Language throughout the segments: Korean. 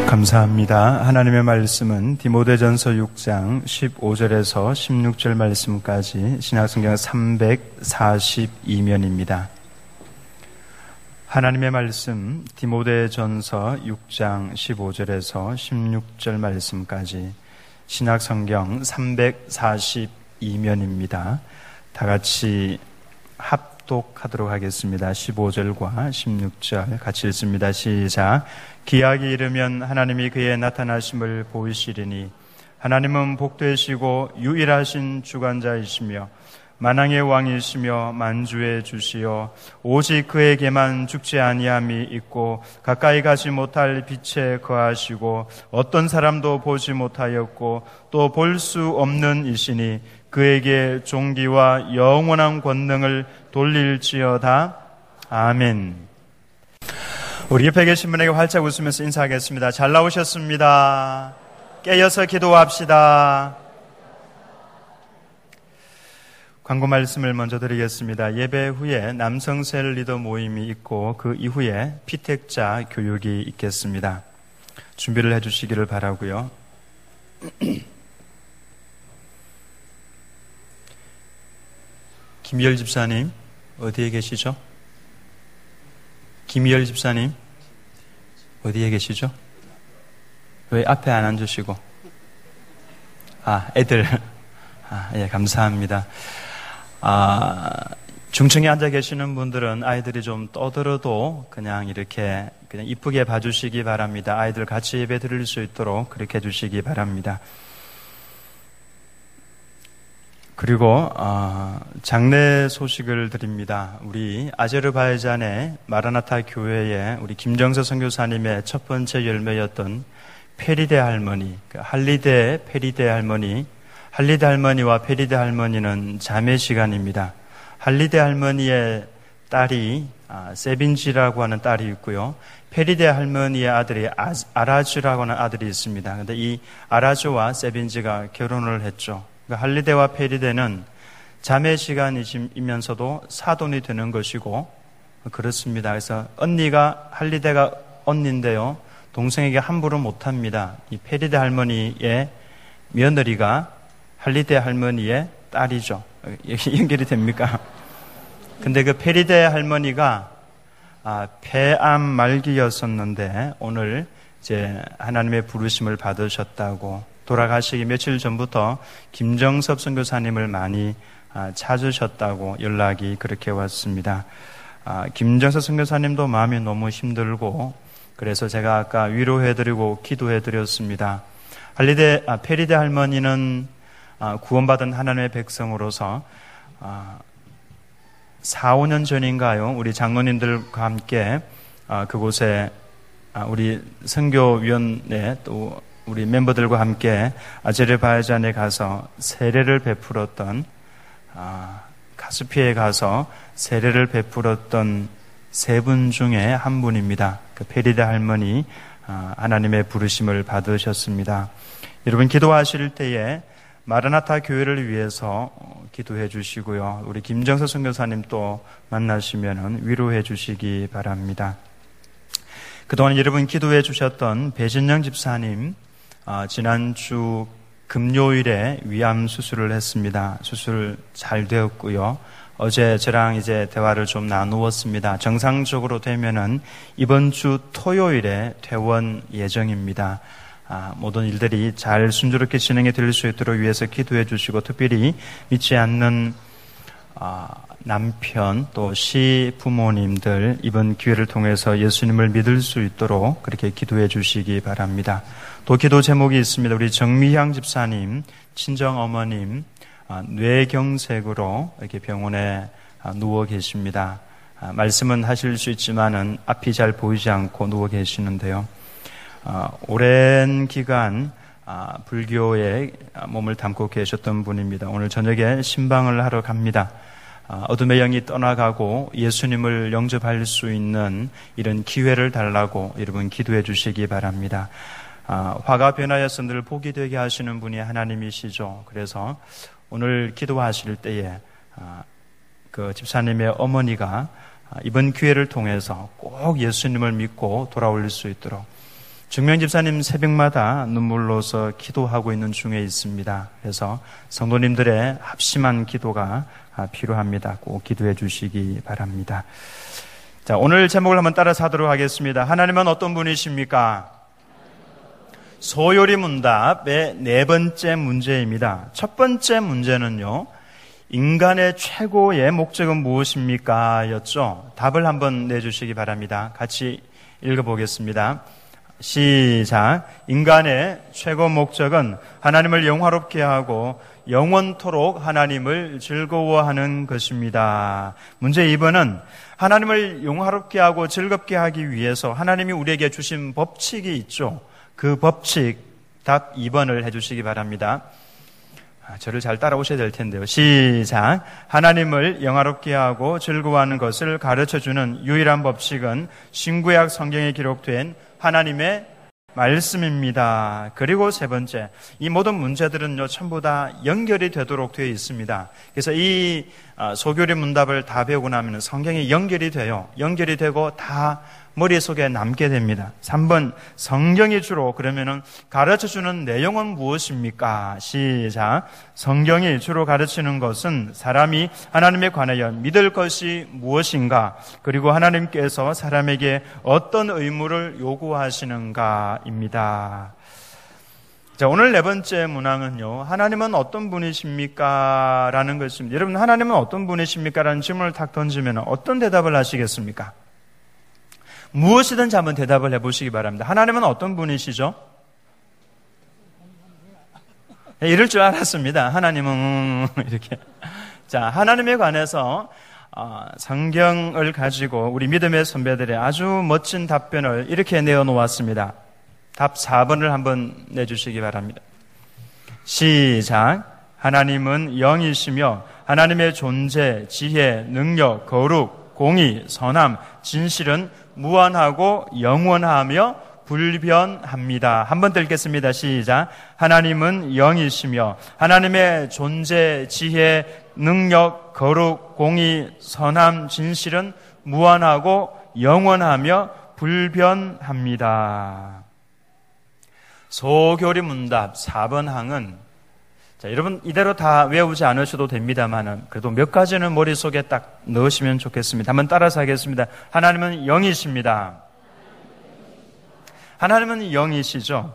감사합니다. 하나님의 말씀은 디모데전서 6장 15절에서 16절 말씀까지 신약성경 342면입니다. 하나님의 말씀 디모데전서 6장 15절에서 16절 말씀까지 신약성경 342면입니다. 다 같이 합독하도록 하겠습니다. 15절과 16절 같이 읽습니다. 시작. 기약이 이르면 하나님이 그의 나타나심을 보이시리니 하나님은 복되시고 유일하신 주관자이시며 만왕의 왕이시며 만주의 주시여 오직 그에게만 죽지 아니함이 있고 가까이 가지 못할 빛에 거하시고 어떤 사람도 보지 못하였고 또 볼 수 없는 이시니 그에게 존귀와 영원한 권능을 돌릴지어다. 아멘. 우리 옆에 계신 분에게 활짝 웃으면서 인사하겠습니다. 잘 나오셨습니다. 깨어서 기도합시다. 광고 말씀을 먼저 드리겠습니다. 예배 후에 남성셀 리더 모임이 있고 그 이후에 피택자 교육이 있겠습니다. 준비를 해주시기를 바라고요. 김희열 집사님 어디에 계시죠? 김희열 집사님 어디에 계시죠? 왜 앞에 안 앉으시고? 애들. 예, 감사합니다. 중층에 앉아 계시는 분들은 아이들이 좀 떠들어도 그냥 이렇게 그냥 이쁘게 봐주시기 바랍니다. 아이들 같이 예배 드릴 수 있도록 그렇게 해주시기 바랍니다. 그리고 장례 소식을 드립니다. 우리 아제르바이잔의 마라나타 교회에 우리 김정서 선교사님의 첫 번째 열매였던 페리데 할머니, 할리데 페리데 할머니, 할리데 할머니와 페리데 할머니는 자매 시간입니다. 할리데 할머니의 딸이 세빈지라고 하는 딸이 있고요. 페리데 할머니의 아들이 아라즈라고 하는 아들이 있습니다. 그런데 이 아라즈와 세빈지가 결혼을 했죠. 할리데와 페리데는 자매 시간이면서도 사돈이 되는 것이고 그렇습니다. 그래서 할리데가 언니인데요. 동생에게 함부로 못합니다. 이 페리데 할머니의 며느리가 할리데 할머니의 딸이죠. 연결이 됩니까? 근데 그 페리데 할머니가 폐암 말기였었는데 오늘 이제 하나님의 부르심을 받으셨다고 돌아가시기 며칠 전부터 김정섭 선교사님을 많이 찾으셨다고 연락이 그렇게 왔습니다. 김정섭 선교사님도 마음이 너무 힘들고 그래서 제가 아까 위로해드리고 기도해드렸습니다. 페리데 할머니는 구원받은 하나님의 백성으로서 4, 5년 전인가요? 우리 장로님들과 함께 그곳에 우리 선교위원회 또 우리 멤버들과 함께 아제르바이잔에 가서 세례를 베풀었던 카스피에 가서 세례를 베풀었던 세 분 중에 한 분입니다. 그 페리데 할머니 하나님의 부르심을 받으셨습니다. 여러분 기도하실 때에 마라나타 교회를 위해서 기도해 주시고요. 우리 김정서 선교사님 또 만나시면 위로해 주시기 바랍니다. 그동안 여러분 기도해 주셨던 배진영 집사님 지난주 금요일에 위암 수술을 했습니다. 수술 잘 되었고요. 어제 저랑 이제 대화를 좀 나누었습니다. 정상적으로 되면은 이번 주 토요일에 퇴원 예정입니다. 모든 일들이 잘 순조롭게 진행이 될 수 있도록 위해서 기도해 주시고 특별히 믿지 않는 남편 또 시부모님들 이번 기회를 통해서 예수님을 믿을 수 있도록 그렇게 기도해 주시기 바랍니다. 또 기도 제목이 있습니다. 우리 정미향 집사님 친정어머님 뇌경색으로 이렇게 병원에 누워 계십니다. 말씀은 하실 수 있지만은 앞이 잘 보이지 않고 누워 계시는데요. 오랜 기간 불교에 몸을 담고 계셨던 분입니다. 오늘 저녁에 신방을 하러 갑니다. 어둠의 영이 떠나가고 예수님을 영접할 수 있는 이런 기회를 달라고 여러분 기도해 주시기 바랍니다. 화가 변하여서 늘 복이 되게 하시는 분이 하나님이시죠. 그래서 오늘 기도하실 때에 그 집사님의 어머니가 이번 기회를 통해서 꼭 예수님을 믿고 돌아올 수 있도록 중명집사님 새벽마다 눈물로서 기도하고 있는 중에 있습니다. 그래서 성도님들의 합심한 기도가 필요합니다. 꼭 기도해 주시기 바랍니다. 자, 오늘 제목을 한번 따라서 하도록 하겠습니다. 하나님은 어떤 분이십니까? 소요리 문답의 네 번째 문제입니다. 첫 번째 문제는요, 인간의 최고의 목적은 무엇입니까? 였죠. 답을 한번 내주시기 바랍니다. 같이 읽어보겠습니다. 시작. 인간의 최고 목적은 하나님을 영화롭게 하고 영원토록 하나님을 즐거워하는 것입니다. 문제 2번은 하나님을 영화롭게 하고 즐겁게 하기 위해서 하나님이 우리에게 주신 법칙이 있죠. 그 법칙, 답 2번을 해주시기 바랍니다. 저를 잘 따라오셔야 될 텐데요. 시작. 하나님을 영화롭게 하고 즐거워하는 것을 가르쳐주는 유일한 법칙은 신구약 성경에 기록된 하나님의 말씀입니다. 그리고 세 번째, 이 모든 문제들은요, 전부 다 연결이 되도록 되어 있습니다. 그래서 이 소교리 문답을 다 배우고 나면 성경이 연결이 돼요. 연결이 되고 다 머릿속에 남게 됩니다. 3번, 성경이 주로 그러면은 가르쳐주는 내용은 무엇입니까? 시작. 성경이 주로 가르치는 것은 사람이 하나님에 관하여 믿을 것이 무엇인가, 그리고 하나님께서 사람에게 어떤 의무를 요구하시는가입니다. 자, 오늘 네 번째 문항은요, 하나님은 어떤 분이십니까? 라는 것입니다. 여러분, 하나님은 어떤 분이십니까? 라는 질문을 탁 던지면 어떤 대답을 하시겠습니까? 무엇이든지 한번 대답을 해보시기 바랍니다. 하나님은 어떤 분이시죠? 이럴 줄 알았습니다. 하나님은 이렇게. 자, 하나님에 관해서 성경을 가지고 우리 믿음의 선배들의 아주 멋진 답변을 이렇게 내어놓았습니다. 답 4번을 한번 내주시기 바랍니다. 시작. 하나님은 영이시며 하나님의 존재, 지혜, 능력, 거룩, 공의, 선함, 진실은 무한하고 영원하며 불변합니다. 한번 더 읽겠습니다. 시작. 하나님은 영이시며 하나님의 존재, 지혜, 능력, 거룩, 공의, 선함, 진실은 무한하고 영원하며 불변합니다. 소교리 문답 4번 항은, 자, 여러분 이대로 다 외우지 않으셔도 됩니다만은 그래도 몇 가지는 머릿속에 딱 넣으시면 좋겠습니다. 한번 따라서 하겠습니다. 하나님은 영이십니다. 하나님은 영이시죠.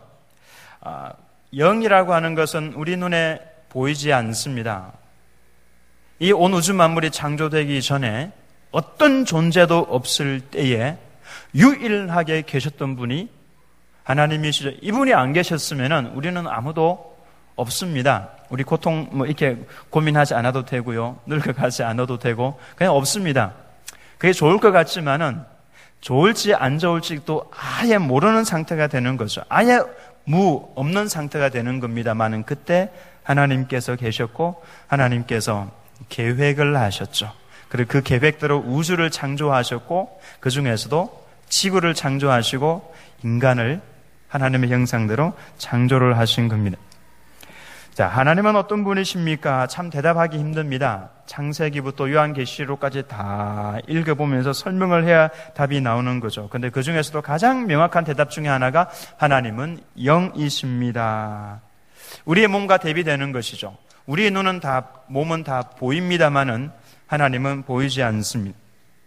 영이라고 하는 것은 우리 눈에 보이지 않습니다. 이 온 우주 만물이 창조되기 전에 어떤 존재도 없을 때에 유일하게 계셨던 분이 하나님이시죠. 이분이 안 계셨으면 우리는 아무도 없습니다. 우리 고통 이렇게 고민하지 않아도 되고요. 늙어가지 않아도 되고 그냥 없습니다. 그게 좋을 것 같지만은 좋을지 안 좋을지 또 아예 모르는 상태가 되는 거죠. 아예 없는 상태가 되는 겁니다만은 그때 하나님께서 계셨고 하나님께서 계획을 하셨죠. 그리고 그 계획대로 우주를 창조하셨고 그 중에서도 지구를 창조하시고 인간을 하나님의 형상대로 창조를 하신 겁니다. 자, 하나님은 어떤 분이십니까? 참 대답하기 힘듭니다. 창세기부터 요한계시록까지 다 읽어보면서 설명을 해야 답이 나오는 거죠. 근데 그 중에서도 가장 명확한 대답 중에 하나가 하나님은 영이십니다. 우리의 몸과 대비되는 것이죠. 우리의 눈은 다, 몸은 다 보입니다만은 하나님은 보이지 않습니다.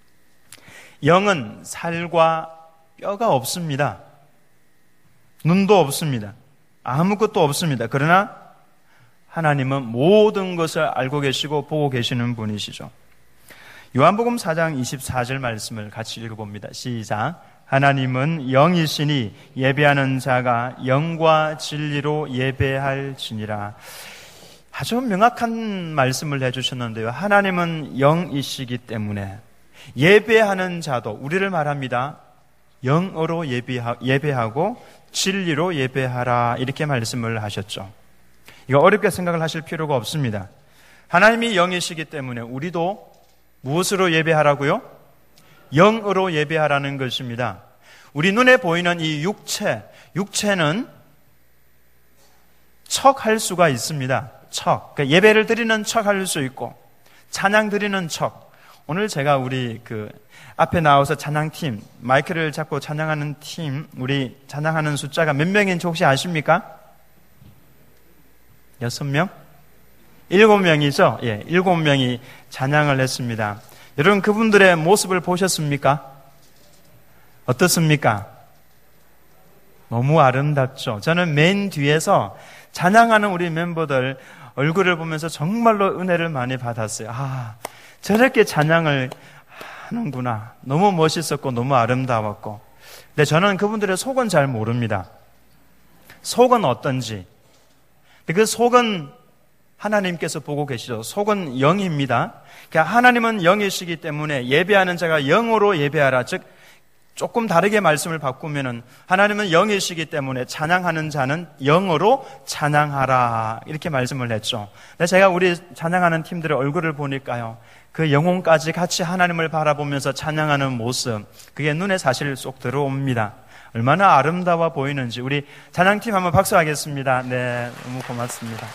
영은 살과 뼈가 없습니다. 눈도 없습니다. 아무것도 없습니다. 그러나 하나님은 모든 것을 알고 계시고 보고 계시는 분이시죠. 요한복음 4장 24절 말씀을 같이 읽어봅니다. 시작. 하나님은 영이시니 예배하는 자가 영과 진리로 예배할지니라. 아주 명확한 말씀을 해주셨는데요. 하나님은 영이시기 때문에 예배하는 자도 우리를 말합니다. 영어로 예배하고 진리로 예배하라 이렇게 말씀을 하셨죠. 이거 어렵게 생각을 하실 필요가 없습니다. 하나님이 영이시기 때문에 우리도 무엇으로 예배하라고요? 영으로 예배하라는 것입니다. 우리 눈에 보이는 이 육체는 척할 수가 있습니다. 그러니까 예배를 드리는 척 할 수 있고 찬양 드리는 척, 오늘 제가 우리 앞에 나와서 찬양팀, 마이크를 잡고 찬양하는 팀, 우리 찬양하는 숫자가 몇 명인지 혹시 아십니까? 6명? 7명이죠? 예, 7명이 찬양을 했습니다. 여러분, 그분들의 모습을 보셨습니까? 어떻습니까? 너무 아름답죠? 저는 맨 뒤에서 찬양하는 우리 멤버들 얼굴을 보면서 정말로 은혜를 많이 받았어요. 저렇게 찬양을 하는구나. 너무 멋있었고 너무 아름다웠고. 근데 저는 그분들의 속은 잘 모릅니다. 속은 어떤지. 그 속은 하나님께서 보고 계시죠. 속은 영입니다. 그러니까 하나님은 영이시기 때문에 예배하는 자가 영으로 예배하라. 즉 조금 다르게 말씀을 바꾸면은 하나님은 영이시기 때문에 찬양하는 자는 영으로 찬양하라. 이렇게 말씀을 했죠. 근데 제가 우리 찬양하는 팀들의 얼굴을 보니까요. 그 영혼까지 같이 하나님을 바라보면서 찬양하는 모습, 그게 눈에 사실 쏙 들어옵니다. 얼마나 아름다워 보이는지. 우리 찬양팀 한번 박수하겠습니다. 네, 너무 고맙습니다.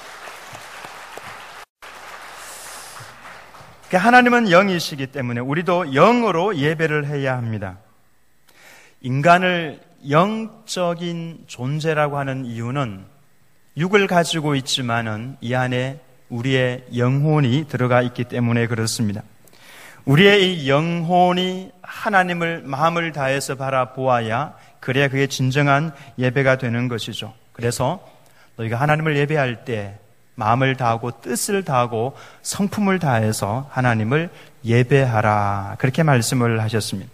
하나님은 영이시기 때문에 우리도 영으로 예배를 해야 합니다. 인간을 영적인 존재라고 하는 이유는 육을 가지고 있지만은 이 안에 우리의 영혼이 들어가 있기 때문에 그렇습니다. 우리의 이 영혼이 하나님을 마음을 다해서 바라보아야 그래야 그게 진정한 예배가 되는 것이죠. 그래서 너희가 하나님을 예배할 때 마음을 다하고 뜻을 다하고 성품을 다해서 하나님을 예배하라. 그렇게 말씀을 하셨습니다.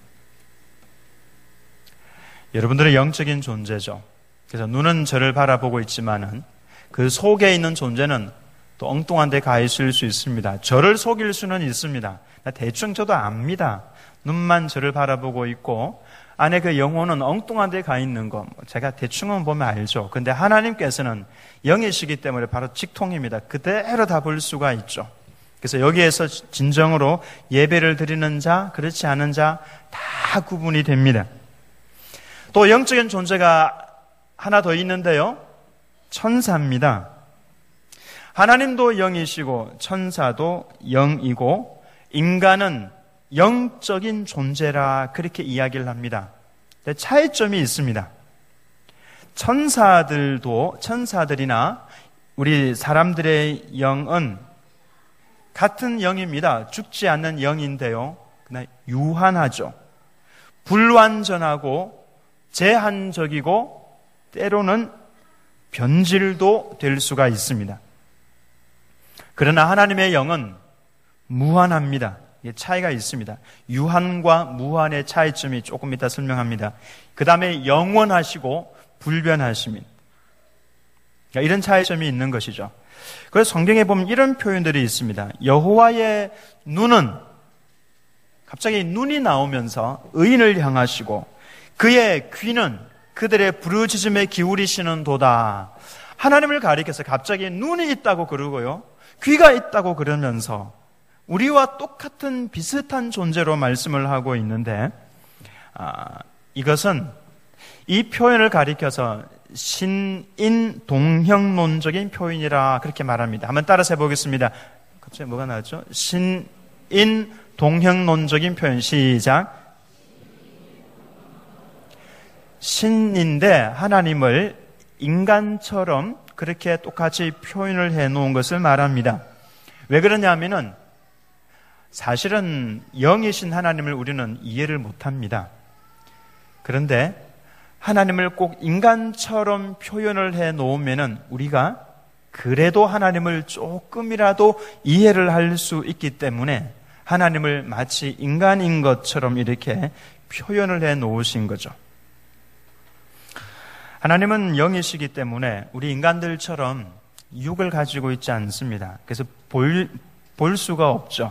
여러분들의 영적인 존재죠. 그래서 눈은 저를 바라보고 있지만은 그 속에 있는 존재는 또 엉뚱한 데 가 있을 수 있습니다. 저를 속일 수는 있습니다. 대충 저도 압니다. 눈만 저를 바라보고 있고 안에 그 영혼은 엉뚱한 데 가 있는 거 제가 대충은 보면 알죠. 근데 하나님께서는 영이시기 때문에 바로 직통입니다. 그대로 다 볼 수가 있죠. 그래서 여기에서 진정으로 예배를 드리는 자, 그렇지 않은 자 다 구분이 됩니다. 또 영적인 존재가 하나 더 있는데요. 천사입니다. 하나님도 영이시고 천사도 영이고 인간은 영적인 존재라 그렇게 이야기를 합니다. 근데 차이점이 있습니다. 천사들이나 우리 사람들의 영은 같은 영입니다. 죽지 않는 영인데요. 그러나 유한하죠. 불완전하고 제한적이고 때로는 변질도 될 수가 있습니다. 그러나 하나님의 영은 무한합니다. 차이가 있습니다. 유한과 무한의 차이점이 조금 이따 설명합니다. 그 다음에 영원하시고 불변하십니다. 그러니까 이런 차이점이 있는 것이죠. 그래서 성경에 보면 이런 표현들이 있습니다. 여호와의 눈은 갑자기 눈이 나오면서 의인을 향하시고 그의 귀는 그들의 부르짖음에 기울이시는 도다. 하나님을 가리켜서 갑자기 눈이 있다고 그러고요. 귀가 있다고 그러면서 우리와 똑같은 비슷한 존재로 말씀을 하고 있는데 이것은 이 표현을 가리켜서 신인동형론적인 표현이라 그렇게 말합니다. 한번 따라서 해보겠습니다. 갑자기 뭐가 나왔죠? 신인동형론적인 표현. 시작. 신인데 하나님을 인간처럼 그렇게 똑같이 표현을 해놓은 것을 말합니다. 왜 그러냐면은 사실은 영이신 하나님을 우리는 이해를 못합니다. 그런데 하나님을 꼭 인간처럼 표현을 해놓으면은 우리가 그래도 하나님을 조금이라도 이해를 할 수 있기 때문에 하나님을 마치 인간인 것처럼 이렇게 표현을 해놓으신 거죠. 하나님은 영이시기 때문에 우리 인간들처럼 육을 가지고 있지 않습니다. 그래서 볼 수가 없죠.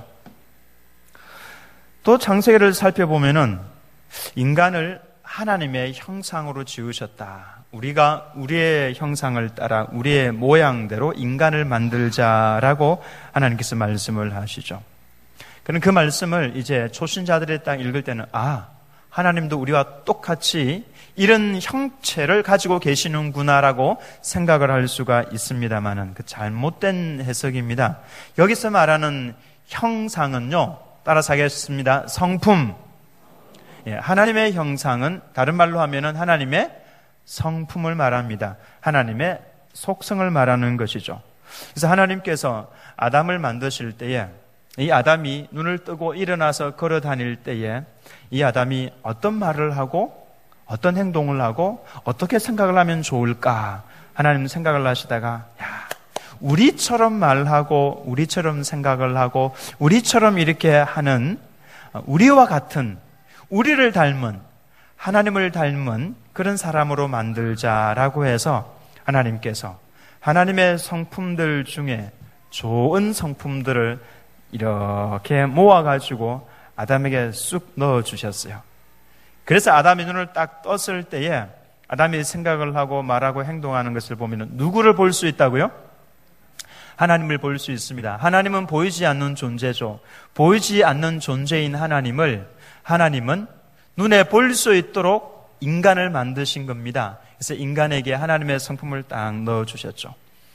또 창세기를 살펴보면은 인간을 하나님의 형상으로 지으셨다. 우리가 우리의 형상을 따라 우리의 모양대로 인간을 만들자라고 하나님께서 말씀을 하시죠. 그럼 그 말씀을 이제 초신자들이 딱 읽을 때는 하나님도 우리와 똑같이 이런 형체를 가지고 계시는구나라고 생각을 할 수가 있습니다만은 그 잘못된 해석입니다. 여기서 말하는 형상은요, 따라서 하겠습니다. 성품. 예, 하나님의 형상은 다른 말로 하면은 하나님의 성품을 말합니다. 하나님의 속성을 말하는 것이죠. 그래서 하나님께서 아담을 만드실 때에 이 아담이 눈을 뜨고 일어나서 걸어 다닐 때에 이 아담이 어떤 말을 하고 어떤 행동을 하고 어떻게 생각을 하면 좋을까? 하나님 생각을 하시다가 우리처럼 말하고 우리처럼 생각을 하고 우리처럼 이렇게 하는 우리와 같은 우리를 닮은 하나님을 닮은 그런 사람으로 만들자라고 해서 하나님께서 하나님의 성품들 중에 좋은 성품들을 이렇게 모아가지고 아담에게 쑥 넣어주셨어요. 그래서 아담이 눈을 딱 떴을 때에 아담이 생각을 하고 말하고 행동하는 것을 보면 누구를 볼 수 있다고요? 하나님을 볼 수 있습니다. 하나님은 보이지 않는 존재죠. 보이지 않는 존재인 하나님은 눈에 볼 수 있도록 인간을 만드신 겁니다. 그래서 인간에게 하나님의 성품을 딱 넣어주셨죠.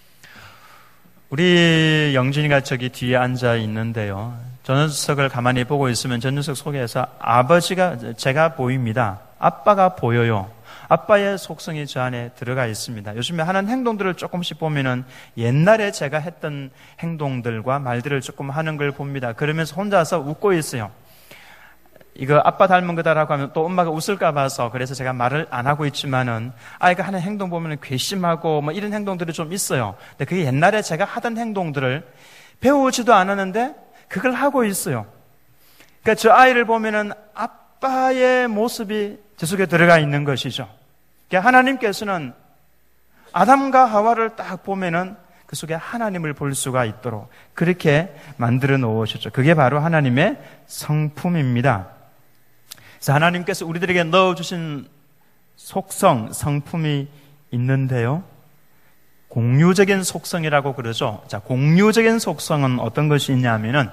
우리 영진이가 저기 뒤에 앉아 있는데요. 저 녀석을 가만히 보고 있으면 저 녀석 속에서 제가 보입니다. 아빠가 보여요. 아빠의 속성이 저 안에 들어가 있습니다. 요즘에 하는 행동들을 조금씩 보면은 옛날에 제가 했던 행동들과 말들을 조금 하는 걸 봅니다. 그러면서 혼자서 웃고 있어요. 이거 아빠 닮은 거다라고 하면 또 엄마가 웃을까 봐서 그래서 제가 말을 안 하고 있지만은 아이가 하는 행동 보면 괘씸하고 뭐 이런 행동들이 좀 있어요. 근데 그게 옛날에 제가 하던 행동들을 배우지도 않았는데 그걸 하고 있어요. 그러니까 저 아이를 보면은 아빠의 모습이 제 속에 들어가 있는 것이죠. 그러니까 하나님께서는 아담과 하와를 딱 보면은 그 속에 하나님을 볼 수가 있도록 그렇게 만들어 놓으셨죠. 그게 바로 하나님의 성품입니다. 그래서 하나님께서 우리들에게 넣어주신 속성, 성품이 있는데요. 공유적인 속성이라고 그러죠. 자, 공유적인 속성은 어떤 것이 있냐면은,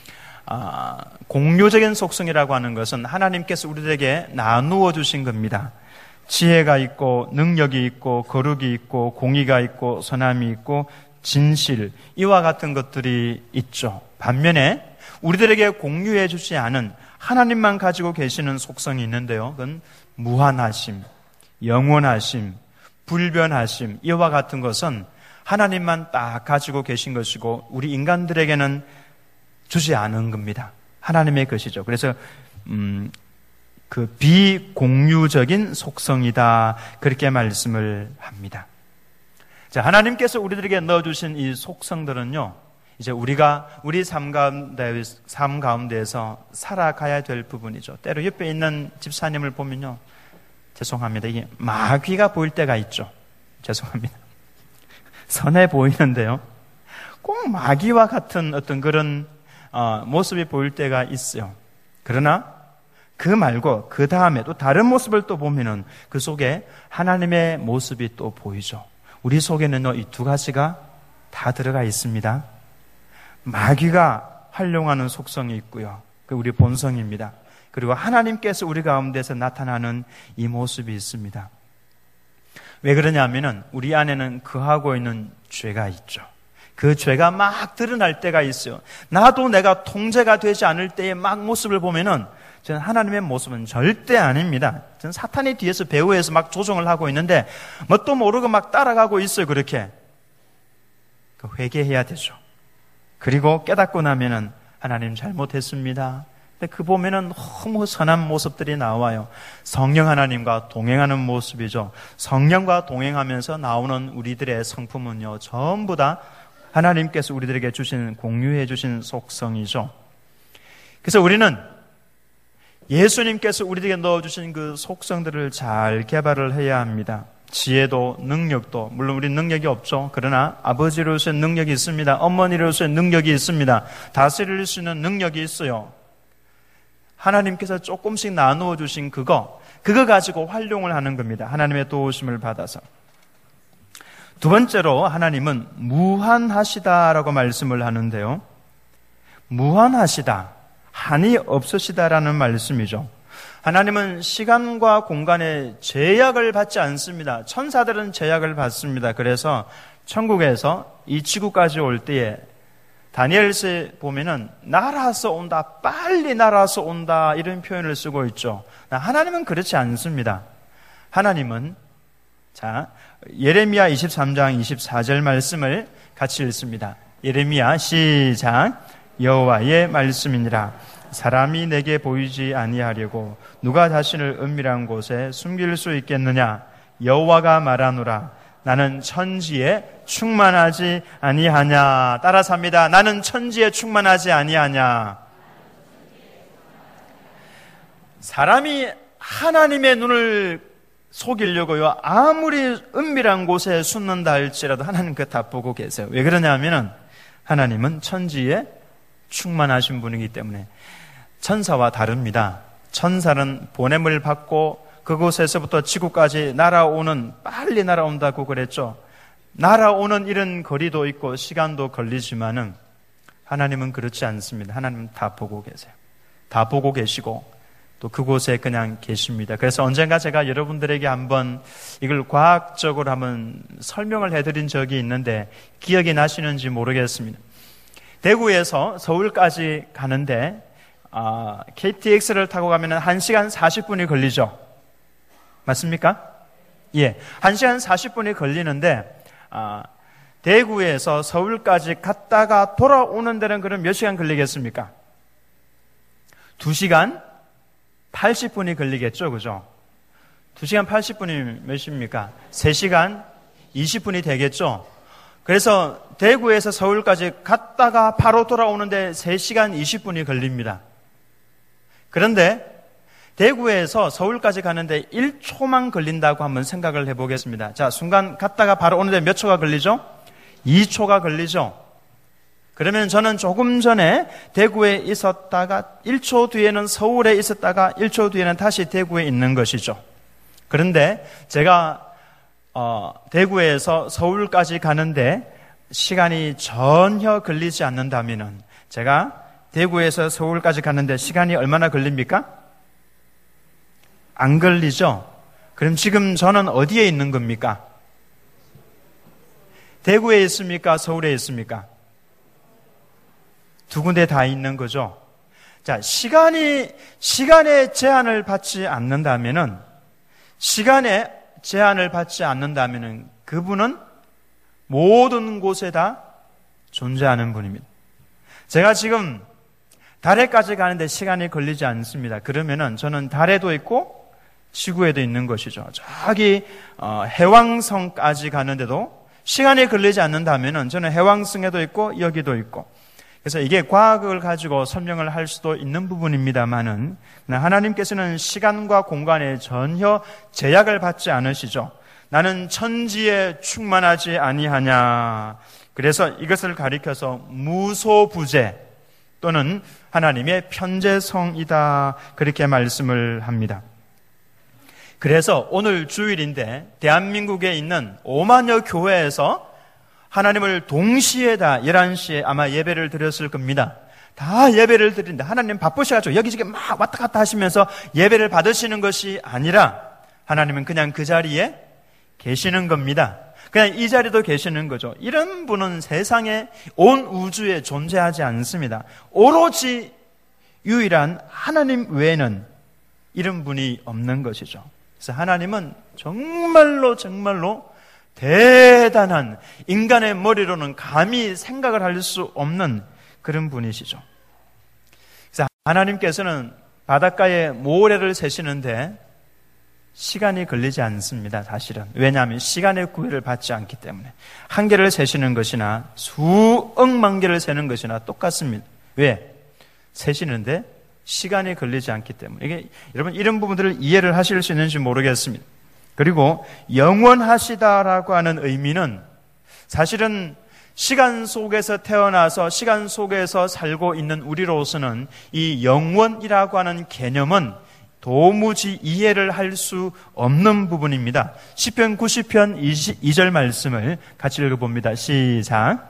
공유적인 속성이라고 하는 것은 하나님께서 우리들에게 나누어 주신 겁니다. 지혜가 있고, 능력이 있고, 거룩이 있고, 공의가 있고, 선함이 있고, 진실, 이와 같은 것들이 있죠. 반면에 우리들에게 공유해 주지 않은 하나님만 가지고 계시는 속성이 있는데요. 그건 무한하심, 영원하심, 불변하심, 이와 같은 것은 하나님만 딱 가지고 계신 것이고 우리 인간들에게는 주지 않은 겁니다. 하나님의 것이죠. 그래서 그 비공유적인 속성이다, 그렇게 말씀을 합니다. 자, 하나님께서 우리들에게 넣어주신 이 속성들은요, 이제 우리가 우리 삶 가운데에서 살아가야 될 부분이죠. 때로 옆에 있는 집사님을 보면요, 죄송합니다, 이게 마귀가 보일 때가 있죠. 죄송합니다. 선해 보이는데요, 꼭 마귀와 같은 어떤 그런 모습이 보일 때가 있어요. 그러나 그 말고 그 다음에 또 다른 모습을 또 보면은 그 속에 하나님의 모습이 또 보이죠. 우리 속에는요, 이 두 가지가 다 들어가 있습니다. 마귀가 활용하는 속성이 있고요. 그 우리 본성입니다. 그리고 하나님께서 우리 가운데서 나타나는 이 모습이 있습니다. 왜 그러냐면은 우리 안에는 거하고 있는 죄가 있죠. 그 죄가 막 드러날 때가 있어요. 나도 내가 통제가 되지 않을 때의 막 모습을 보면은 저는 하나님의 모습은 절대 아닙니다. 저는 사탄이 뒤에서 배후에서 막 조종을 하고 있는데 뭣도 모르고 막 따라가고 있어요. 그렇게 회개해야 되죠. 그리고 깨닫고 나면은 하나님 잘못했습니다. 근데 그 보면은 너무 선한 모습들이 나와요. 성령 하나님과 동행하는 모습이죠. 성령과 동행하면서 나오는 우리들의 성품은요, 전부 다 하나님께서 우리들에게 주신, 공유해 주신 속성이죠. 그래서 우리는 예수님께서 우리에게 넣어주신 그 속성들을 잘 개발을 해야 합니다. 지혜도 능력도, 물론 우리는 능력이 없죠. 그러나 아버지로서의 능력이 있습니다. 어머니로서의 능력이 있습니다. 다스릴 수 있는 능력이 있어요. 하나님께서 조금씩 나누어 주신 그거 가지고 활용을 하는 겁니다. 하나님의 도우심을 받아서. 두 번째로 하나님은 무한하시다라고 말씀을 하는데요. 무한하시다, 한이 없으시다라는 말씀이죠. 하나님은 시간과 공간에 제약을 받지 않습니다. 천사들은 제약을 받습니다. 그래서 천국에서 이 지구까지 올 때에 다니엘서에 보면은 날아서 온다, 빨리 날아서 온다 이런 표현을 쓰고 있죠. 하나님은 그렇지 않습니다. 하나님은 자 예레미야 23장 24절 말씀을 같이 읽습니다. 예레미야 시작. 여호와의 말씀이니라. 사람이 내게 보이지 아니하려고 누가 자신을 은밀한 곳에 숨길 수 있겠느냐. 여호와가 말하노라. 나는 천지에 충만하지 아니하냐. 따라서 합니다. 나는 천지에 충만하지 아니하냐. 사람이 하나님의 눈을 속이려고요, 아무리 은밀한 곳에 숨는다 할지라도 하나님 그거 다 보고 계세요. 왜 그러냐면은 하나님은 천지에 충만하신 분이기 때문에. 천사와 다릅니다. 천사는 보냄을 받고 그곳에서부터 지구까지 날아오는, 빨리 날아온다고 그랬죠. 날아오는 이런 거리도 있고 시간도 걸리지만은 하나님은 그렇지 않습니다. 하나님은 다 보고 계세요. 다 보고 계시고 또 그곳에 그냥 계십니다. 그래서 언젠가 제가 여러분들에게 한번 이걸 과학적으로 한번 설명을 해드린 적이 있는데 기억이 나시는지 모르겠습니다. 대구에서 서울까지 가는데 KTX를 타고 가면 1시간 40분이 걸리죠. 맞습니까? 예, 1시간 40분이 걸리는데 대구에서 서울까지 갔다가 돌아오는 데는 그럼 몇 시간 걸리겠습니까? 2시간 80분이 걸리겠죠, 그죠? 2시간 80분이 몇 시입니까? 3시간 20분이 되겠죠? 그래서 대구에서 서울까지 갔다가 바로 돌아오는데 3시간 20분이 걸립니다. 그런데 대구에서 서울까지 가는데 1초만 걸린다고 한번 생각을 해보겠습니다. 자, 순간 갔다가 바로 오는데 몇 초가 걸리죠? 2초가 걸리죠? 그러면 저는 조금 전에 대구에 있었다가 1초 뒤에는 서울에 있었다가 1초 뒤에는 다시 대구에 있는 것이죠. 그런데 제가 대구에서 서울까지 가는데 시간이 전혀 걸리지 않는다면은 제가 대구에서 서울까지 가는데 시간이 얼마나 걸립니까? 안 걸리죠? 그럼 지금 저는 어디에 있는 겁니까? 대구에 있습니까? 서울에 있습니까? 두 군데 다 있는 거죠. 자, 시간의 제한을 받지 않는다면은, 그분은 모든 곳에 다 존재하는 분입니다. 제가 지금 달에까지 가는데 시간이 걸리지 않습니다. 그러면은 저는 달에도 있고 지구에도 있는 것이죠. 저기 해왕성까지 가는데도 시간이 걸리지 않는다면은 저는 해왕성에도 있고 여기도 있고. 그래서 이게 과학을 가지고 설명을 할 수도 있는 부분입니다만은 하나님께서는 시간과 공간에 전혀 제약을 받지 않으시죠. 나는 천지에 충만하지 아니하냐. 그래서 이것을 가리켜서 무소부재 또는 하나님의 편재성이다, 그렇게 말씀을 합니다. 그래서 오늘 주일인데 대한민국에 있는 5만여 교회에서 하나님을 동시에 다 11시에 아마 예배를 드렸을 겁니다. 다 예배를 드리는데 하나님 바쁘셔가지고 여기저기 막 왔다 갔다 하시면서 예배를 받으시는 것이 아니라 하나님은 그냥 그 자리에 계시는 겁니다. 그냥 이 자리도 계시는 거죠. 이런 분은 세상에 온 우주에 존재하지 않습니다. 오로지 유일한 하나님 외에는 이런 분이 없는 것이죠. 그래서 하나님은 정말로 대단한, 인간의 머리로는 감히 생각을 할 수 없는 그런 분이시죠. 그래서 하나님께서는 바닷가에 모래를 세시는데 시간이 걸리지 않습니다, 사실은. 왜냐하면 시간의 구애를 받지 않기 때문에. 한 개를 세시는 것이나 수억만 개를 세는 것이나 똑같습니다. 왜? 세시는데 시간이 걸리지 않기 때문에. 이게 여러분 이런 부분들을 이해를 하실 수 있는지 모르겠습니다. 그리고 영원하시다라고 하는 의미는 사실은 시간 속에서 태어나서 시간 속에서 살고 있는 우리로서는 이 영원이라고 하는 개념은 도무지 이해를 할 수 없는 부분입니다. 시편 90편 2절 말씀을 같이 읽어봅니다. 시작.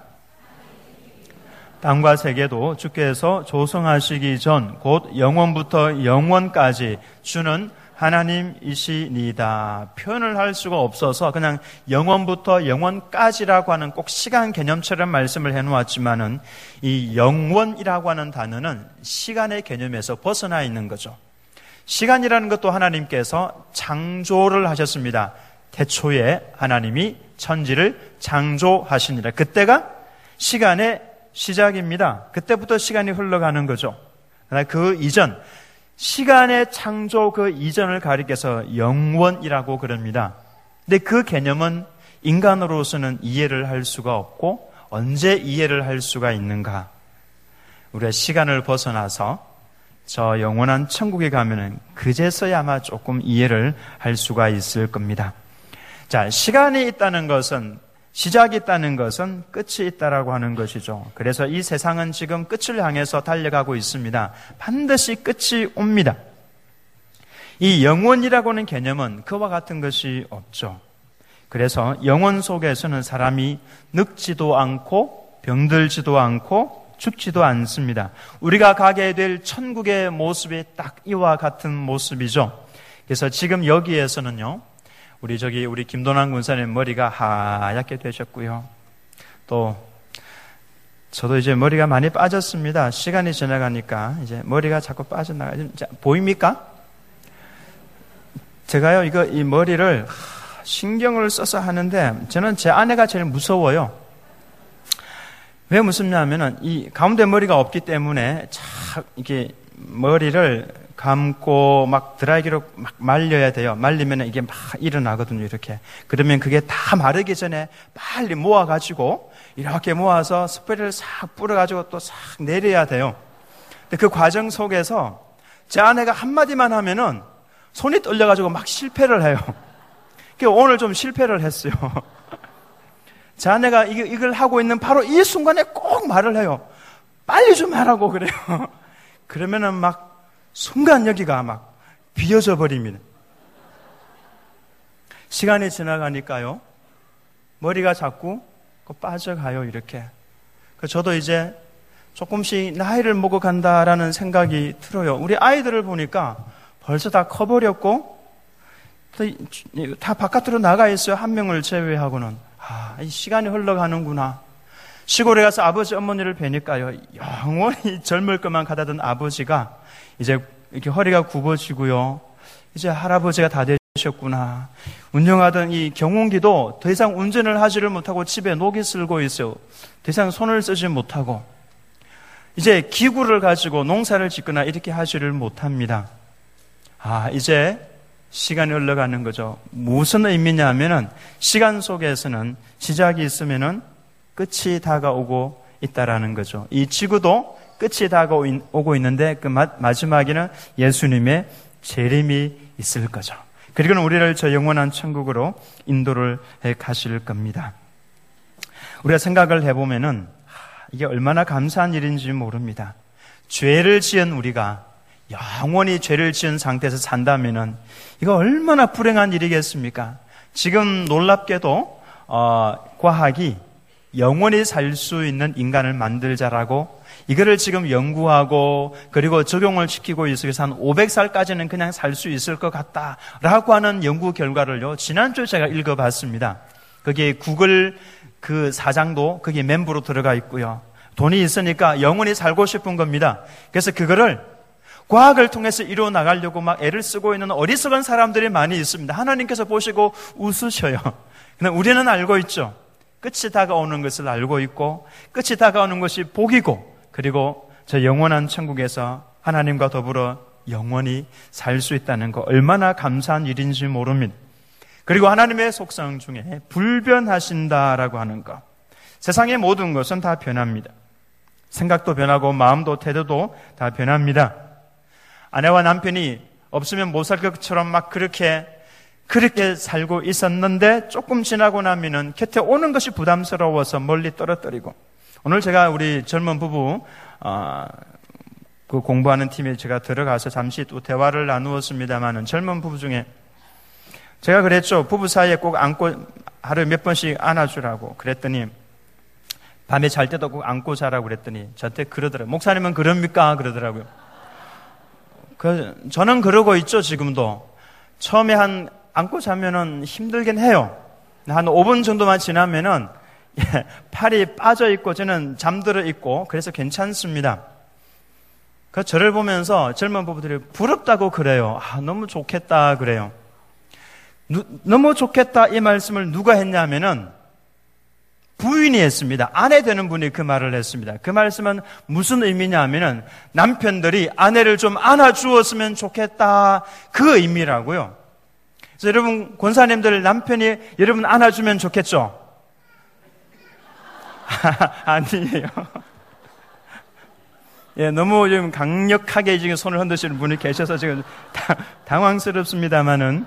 땅과 세계도 주께서 조성하시기 전 곧 영원부터 영원까지 주는 하나님이시니다. 표현을 할 수가 없어서 그냥 영원부터 영원까지라고 하는 꼭 시간 개념처럼 말씀을 해놓았지만은 이 영원이라고 하는 단어는 시간의 개념에서 벗어나 있는 거죠. 시간이라는 것도 하나님께서 창조를 하셨습니다. 태초에 하나님이 천지를 창조하시니라. 그때가 시간의 시작입니다. 그때부터 시간이 흘러가는 거죠. 그러나 그 이전, 시간의 창조 그 이전을 가리켜서 영원이라고 그럽니다. 근데 그 개념은 인간으로서는 이해를 할 수가 없고 언제 이해를 할 수가 있는가? 우리가 시간을 벗어나서 저 영원한 천국에 가면은 그제서야 아마 조금 이해를 할 수가 있을 겁니다. 자, 시간이 있다는 것은, 시작이 있다는 것은 끝이 있다라고 하는 것이죠. 그래서 이 세상은 지금 끝을 향해서 달려가고 있습니다. 반드시 끝이 옵니다. 이 영원이라고 하는 개념은 그와 같은 것이 없죠. 그래서 영원 속에서는 사람이 늙지도 않고 병들지도 않고 죽지도 않습니다. 우리가 가게 될 천국의 모습이 딱 이와 같은 모습이죠. 그래서 지금 여기에서는요, 우리 김도남 군사님 머리가 하얗게 되셨고요. 또 저도 이제 머리가 많이 빠졌습니다. 시간이 지나가니까 이제 머리가 자꾸 빠져나가요. 보입니까? 제가요, 이 머리를 신경을 써서 하는데 저는 제 아내가 제일 무서워요. 왜 무섭냐면은 이 가운데 머리가 없기 때문에 참 이게 머리를 감고 막 드라이기로 막 말려야 돼요. 말리면 이게 막 일어나거든요, 이렇게. 그러면 그게 다 마르기 전에 빨리 모아가지고 이렇게 모아서 스프레이를 싹 뿌려가지고 또 싹 내려야 돼요. 근데 그 과정 속에서 제 아내가 한마디만 하면은 손이 떨려가지고 막 실패를 해요. 그래서 오늘 좀 실패를 했어요. 제 아내가 이걸 하고 있는 바로 이 순간에 꼭 말을 해요. 빨리 좀 하라고 그래요. 그러면은 막 순간 여기가 막 비어져 버립니다. 시간이 지나가니까요, 머리가 자꾸 빠져가요, 이렇게. 저도 이제 조금씩 나이를 먹어간다라는 생각이 들어요. 우리 아이들을 보니까 벌써 다 커버렸고, 다 바깥으로 나가 있어요. 한 명을 제외하고는. 이 시간이 흘러가는구나. 시골에 가서 아버지 어머니를 뵈니까요, 영원히 젊을 것만 같았던 아버지가 이제 이렇게 허리가 굽어지고요, 이제 할아버지가 다 되셨구나. 운영하던 이 경운기도 더 이상 운전을 하지를 못하고 집에 녹이 슬고 있어요. 더 이상 손을 쓰지 못하고 이제 기구를 가지고 농사를 짓거나 이렇게 하지를 못합니다. 이제 시간이 흘러가는 거죠. 무슨 의미냐 하면은 시간 속에서는 시작이 있으면은 끝이 다가오고 있다라는 거죠. 이 지구도 끝이 다가오고 있는데 그 마지막에는 예수님의 재림이 있을 거죠. 그리고는 우리를 저 영원한 천국으로 인도를 해 가실 겁니다. 우리가 생각을 해보면은 이게 얼마나 감사한 일인지 모릅니다. 죄를 지은 우리가 영원히 죄를 지은 상태에서 산다면은 이거 얼마나 불행한 일이겠습니까? 지금 놀랍게도 과학이 영원히 살 수 있는 인간을 만들자라고 이거를 지금 연구하고 그리고 적용을 시키고 있어서 한 500살까지는 그냥 살 수 있을 것 같다라고 하는 연구 결과를요, 지난주에 제가 읽어봤습니다. 거기에 구글 그 사장도 거기에 멤버로 들어가 있고요. 돈이 있으니까 영원히 살고 싶은 겁니다. 그래서 그거를 과학을 통해서 이루어 나가려고 막 애를 쓰고 있는 어리석은 사람들이 많이 있습니다. 하나님께서 보시고 웃으셔요. 그냥 우리는 알고 있죠. 끝이 다가오는 것을 알고 있고 끝이 다가오는 것이 복이고 그리고 저 영원한 천국에서 하나님과 더불어 영원히 살 수 있다는 거 얼마나 감사한 일인지 모릅니다. 그리고 하나님의 속성 중에 불변하신다라고 하는 것. 세상의 모든 것은 다 변합니다. 생각도 변하고 마음도 태도도 다 변합니다. 아내와 남편이 없으면 못 살 것처럼 막 그렇게 살고 있었는데 조금 지나고 나면은 곁에 오는 것이 부담스러워서 멀리 떨어뜨리고, 오늘 제가 우리 젊은 부부 그 공부하는 팀에 제가 들어가서 잠시 또 대화를 나누었습니다만은 젊은 부부 중에 제가 그랬죠. 부부 사이에 꼭 안고 하루에 몇 번씩 안아주라고 그랬더니 밤에 잘 때도 꼭 안고 자라고 그랬더니 저한테 그러더라고요. 목사님은 그럽니까? 그러더라고요. 저는 그러고 있죠, 지금도. 처음에 안고 자면은 힘들긴 해요. 한 5분 정도만 지나면은 팔이 빠져 있고 저는 잠들어 있고 그래서 괜찮습니다. 그 저를 보면서 젊은 부부들이 부럽다고 그래요. 너무 좋겠다 그래요. 너무 좋겠다 이 말씀을 누가 했냐면은 부인이 했습니다. 아내 되는 분이 그 말을 했습니다. 그 말씀은 무슨 의미냐면은 남편들이 아내를 좀 안아주었으면 좋겠다 그 의미라고요. 그래서 여러분 권사님들 남편이 여러분 안아주면 좋겠죠? 아니에요. 예, 너무 지금 강력하게 지금 손을 흔드시는 분이 계셔서 지금 당황스럽습니다만은.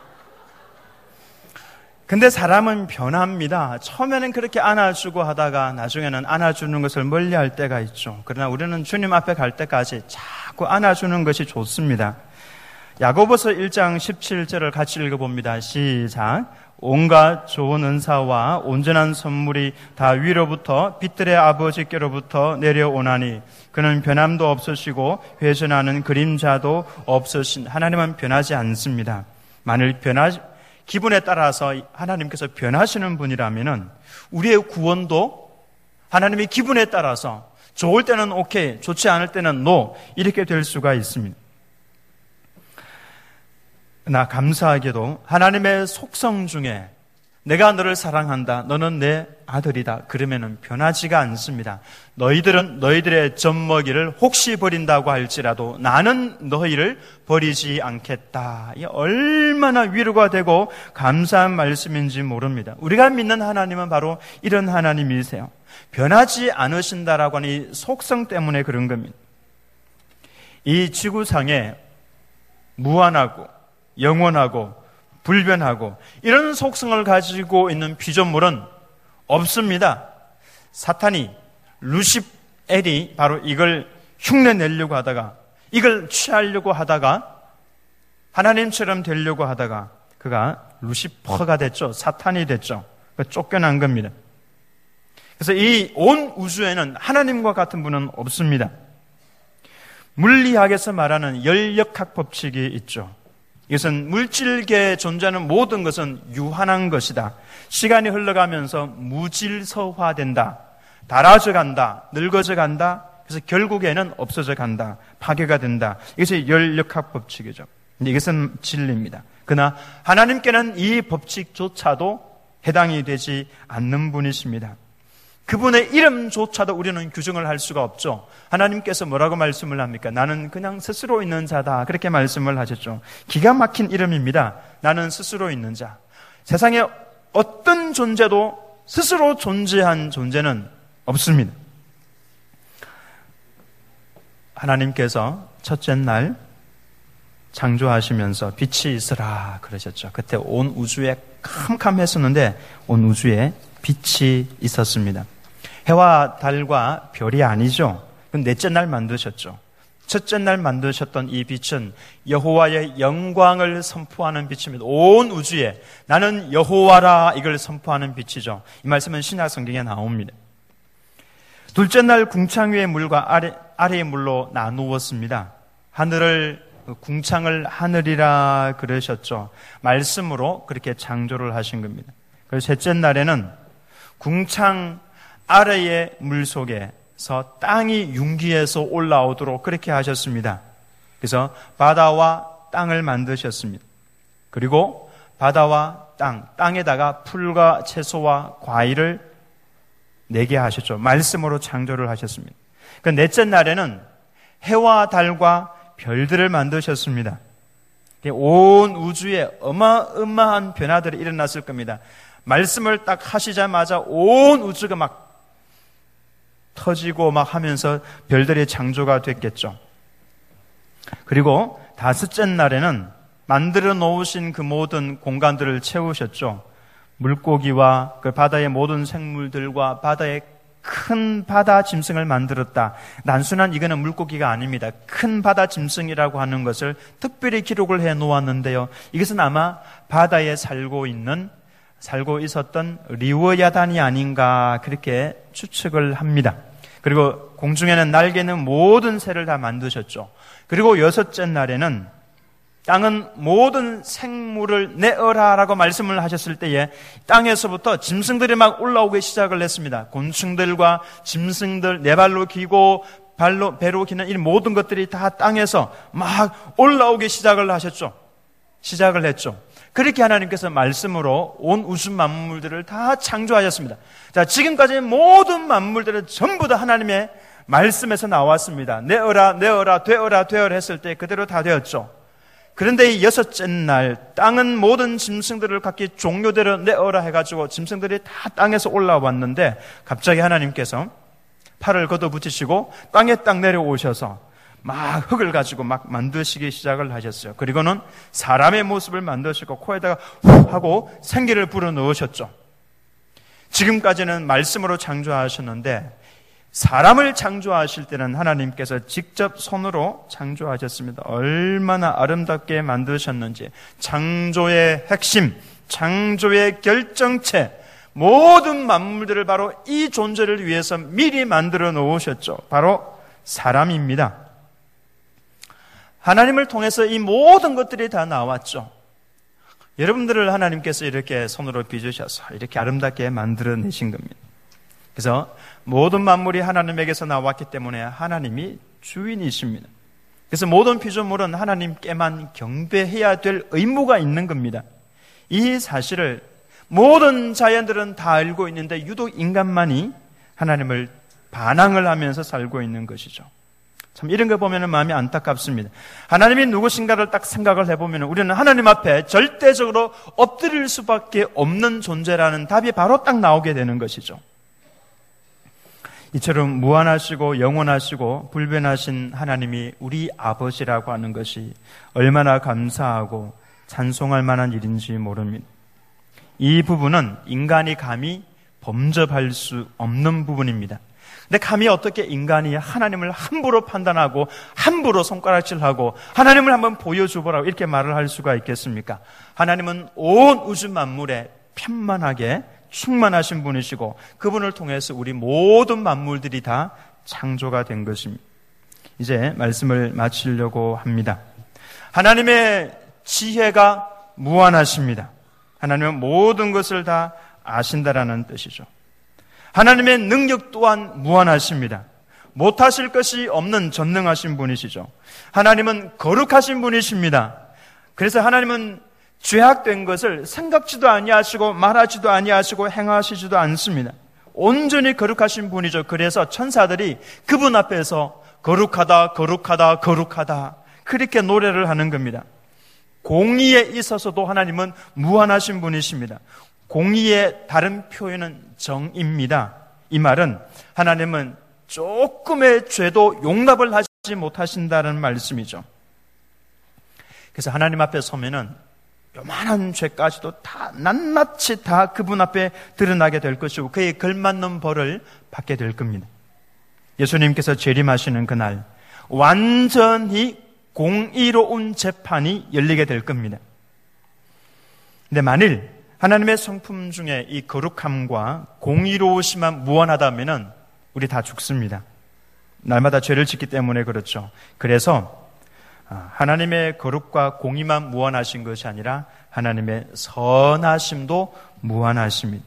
근데 사람은 변합니다. 처음에는 그렇게 안아주고 하다가 나중에는 안아주는 것을 멀리할 때가 있죠. 그러나 우리는 주님 앞에 갈 때까지 자꾸 안아주는 것이 좋습니다. 야고보서 1장 17절을 같이 읽어봅니다. 시작. 온갖 좋은 은사와 온전한 선물이 다 위로부터 빛들의 아버지께로부터 내려오나니 그는 변함도 없으시고 회전하는 그림자도 없으신 하나님은 변하지 않습니다. 만일 기분에 따라서 하나님께서 변하시는 분이라면은 우리의 구원도 하나님의 기분에 따라서 좋을 때는 오케이, 좋지 않을 때는 노 이렇게 될 수가 있습니다. 나 감사하게도 하나님의 속성 중에 내가 너를 사랑한다, 너는 내 아들이다 그러면은 변하지가 않습니다. 너희들은 너희들의 젖먹이를 혹시 버린다고 할지라도 나는 너희를 버리지 않겠다. 이게 얼마나 위로가 되고 감사한 말씀인지 모릅니다. 우리가 믿는 하나님은 바로 이런 하나님이세요. 변하지 않으신다라고 하는 이 속성 때문에 그런 겁니다. 이 지구상에 무한하고 영원하고 불변하고 이런 속성을 가지고 있는 피조물은 없습니다. 사탄이 루시엘이 바로 이걸 흉내내려고 하다가 이걸 취하려고 하다가 하나님처럼 되려고 하다가 그가 루시퍼가 됐죠. 사탄이 됐죠. 쫓겨난 겁니다. 그래서 이 온 우주에는 하나님과 같은 분은 없습니다. 물리학에서 말하는 열역학 법칙이 있죠. 이것은 물질계에 존재하는 모든 것은 유한한 것이다. 시간이 흘러가면서 무질서화된다. 닳아져 간다. 늙어져 간다. 그래서 결국에는 없어져 간다. 파괴가 된다. 이것이 열역학 법칙이죠. 근데 이것은 진리입니다. 그러나 하나님께는 이 법칙조차도 해당이 되지 않는 분이십니다. 그분의 이름조차도 우리는 규정을 할 수가 없죠. 하나님께서 뭐라고 말씀을 합니까? 나는 그냥 스스로 있는 자다. 그렇게 말씀을 하셨죠. 기가 막힌 이름입니다. 나는 스스로 있는 자. 세상에 어떤 존재도 스스로 존재한 존재는 없습니다. 하나님께서 첫째 날 창조하시면서 빛이 있으라 그러셨죠. 그때 온 우주에 캄캄했었는데 온 우주에 빛이 있었습니다. 해와 달과 별이 아니죠. 그건 넷째 날 만드셨죠. 첫째 날 만드셨던 이 빛은 여호와의 영광을 선포하는 빛입니다. 온 우주에 나는 여호와라 이걸 선포하는 빛이죠. 이 말씀은 신약 성경에 나옵니다. 둘째 날 궁창 위의 물과 아래의 물로 나누었습니다. 하늘을 궁창을 하늘이라 그러셨죠. 말씀으로 그렇게 창조를 하신 겁니다. 그래서 셋째 날에는 궁창 아래의 물 속에서 땅이 융기에서 올라오도록 그렇게 하셨습니다. 그래서 바다와 땅을 만드셨습니다. 그리고 바다와 땅에다가 풀과 채소와 과일을 내게 하셨죠. 말씀으로 창조를 하셨습니다. 그 넷째 날에는 해와 달과 별들을 만드셨습니다. 온 우주에 어마어마한 변화들이 일어났을 겁니다. 말씀을 딱 하시자마자 온 우주가 막 터지고 막 하면서 별들이 창조가 됐겠죠. 그리고 다섯째 날에는 만들어 놓으신 그 모든 공간들을 채우셨죠. 물고기와 그 바다의 모든 생물들과 바다의 큰 바다 짐승을 만들었다. 단순한 이거는 물고기가 아닙니다. 큰 바다 짐승이라고 하는 것을 특별히 기록을 해 놓았는데요. 이것은 아마 바다에 살고 있었던 리워야단이 아닌가 그렇게 추측을 합니다. 그리고 공중에는 날개는 모든 새를 다 만드셨죠. 그리고 여섯째 날에는 땅은 모든 생물을 내어라라고 말씀을 하셨을 때에 땅에서부터 짐승들이 막 올라오기 시작을 했습니다. 곤충들과 짐승들, 네 발로 기고 배로 기는 이 모든 것들이 다 땅에서 막 올라오기 시작을 했죠. 그렇게 하나님께서 말씀으로 온 우주 만물들을 다 창조하셨습니다. 자, 지금까지 모든 만물들은 전부 다 하나님의 말씀에서 나왔습니다. 내어라, 내어라, 되어라, 되어라 했을 때 그대로 다 되었죠. 그런데 이 여섯째 날 땅은 모든 짐승들을 각기 종류대로 내어라 해가지고 짐승들이 다 땅에서 올라왔는데 갑자기 하나님께서 팔을 걷어붙이시고 땅에 딱 내려오셔서 막 흙을 가지고 막 만드시기 시작을 하셨어요. 그리고는 사람의 모습을 만드시고 코에다가 훅 하고 생기를 불어넣으셨죠. 지금까지는 말씀으로 창조하셨는데 사람을 창조하실 때는 하나님께서 직접 손으로 창조하셨습니다. 얼마나 아름답게 만드셨는지, 창조의 핵심, 창조의 결정체, 모든 만물들을 바로 이 존재를 위해서 미리 만들어 놓으셨죠. 바로 사람입니다. 하나님을 통해서 이 모든 것들이 다 나왔죠. 여러분들을 하나님께서 이렇게 손으로 빚으셔서 이렇게 아름답게 만들어내신 겁니다. 그래서 모든 만물이 하나님에게서 나왔기 때문에 하나님이 주인이십니다. 그래서 모든 피조물은 하나님께만 경배해야 될 의무가 있는 겁니다. 이 사실을 모든 자연들은 다 알고 있는데 유독 인간만이 하나님을 반항을 하면서 살고 있는 것이죠. 참 이런 거 보면 마음이 안타깝습니다. 하나님이 누구신가를 딱 생각을 해보면 우리는 하나님 앞에 절대적으로 엎드릴 수밖에 없는 존재라는 답이 바로 딱 나오게 되는 것이죠. 이처럼 무한하시고 영원하시고 불변하신 하나님이 우리 아버지라고 하는 것이 얼마나 감사하고 찬송할 만한 일인지 모릅니다. 이 부분은 인간이 감히 범접할 수 없는 부분입니다. 근데 감히 어떻게 인간이 하나님을 함부로 판단하고 함부로 손가락질하고 하나님을 한번 보여줘보라고 이렇게 말을 할 수가 있겠습니까? 하나님은 온 우주 만물에 편만하게 충만하신 분이시고 그분을 통해서 우리 모든 만물들이 다 창조가 된 것입니다. 이제 말씀을 마치려고 합니다. 하나님의 지혜가 무한하십니다. 하나님은 모든 것을 다 아신다라는 뜻이죠. 하나님의 능력 또한 무한하십니다. 못하실 것이 없는 전능하신 분이시죠. 하나님은 거룩하신 분이십니다. 그래서 하나님은 죄악된 것을 생각지도 아니하시고 말하지도 아니하시고 행하시지도 않습니다. 온전히 거룩하신 분이죠. 그래서 천사들이 그분 앞에서 거룩하다, 거룩하다, 거룩하다 그렇게 노래를 하는 겁니다. 공의에 있어서도 하나님은 무한하신 분이십니다. 공의의 다른 표현은 정입니다. 이 말은 하나님은 조금의 죄도 용납을 하지 못하신다는 말씀이죠. 그래서 하나님 앞에 서면은 요만한 죄까지도 다 낱낱이 다 그분 앞에 드러나게 될 것이고 그에 걸맞는 벌을 받게 될 겁니다. 예수님께서 재림하시는 그날 완전히 공의로운 재판이 열리게 될 겁니다. 근데 만일 하나님의 성품 중에 이 거룩함과 공의로우심만 무한하다면은 우리 다 죽습니다. 날마다 죄를 짓기 때문에 그렇죠. 그래서 하나님의 거룩과 공의만 무한하신 것이 아니라 하나님의 선하심도 무한하십니다.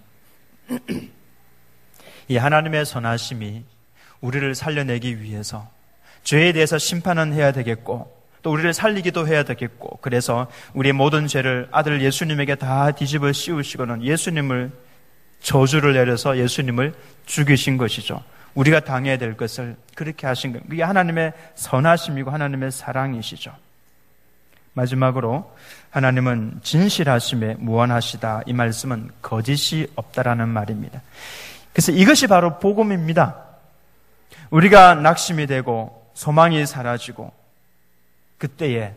이 하나님의 선하심이 우리를 살려내기 위해서 죄에 대해서 심판은 해야 되겠고 또 우리를 살리기도 해야 되겠고 그래서 우리의 모든 죄를 아들 예수님에게 다 뒤집어 씌우시고는 예수님을 저주를 내려서 예수님을 죽이신 것이죠. 우리가 당해야 될 것을 그렇게 하신 것. 그게 하나님의 선하심이고 하나님의 사랑이시죠. 마지막으로 하나님은 진실하심에 무한하시다. 이 말씀은 거짓이 없다라는 말입니다. 그래서 이것이 바로 복음입니다. 우리가 낙심이 되고 소망이 사라지고 그때에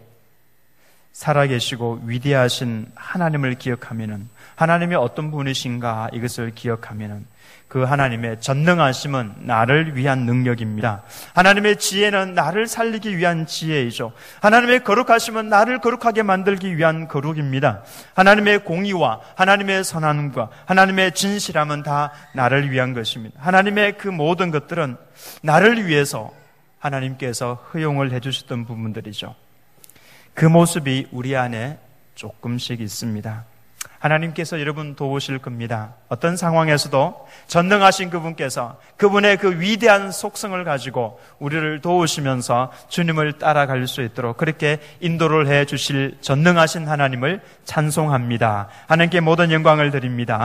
살아계시고 위대하신 하나님을 기억하면은 하나님이 어떤 분이신가 이것을 기억하면은 그 하나님의 전능하심은 나를 위한 능력입니다. 하나님의 지혜는 나를 살리기 위한 지혜이죠. 하나님의 거룩하심은 나를 거룩하게 만들기 위한 거룩입니다. 하나님의 공의와 하나님의 선함과 하나님의 진실함은 다 나를 위한 것입니다. 하나님의 그 모든 것들은 나를 위해서 하나님께서 허용을 해주셨던 부분들이죠. 그 모습이 우리 안에 조금씩 있습니다. 하나님께서 여러분 도우실 겁니다. 어떤 상황에서도 전능하신 그분께서 그분의 그 위대한 속성을 가지고 우리를 도우시면서 주님을 따라갈 수 있도록 그렇게 인도를 해 주실 전능하신 하나님을 찬송합니다. 하나님께 모든 영광을 드립니다.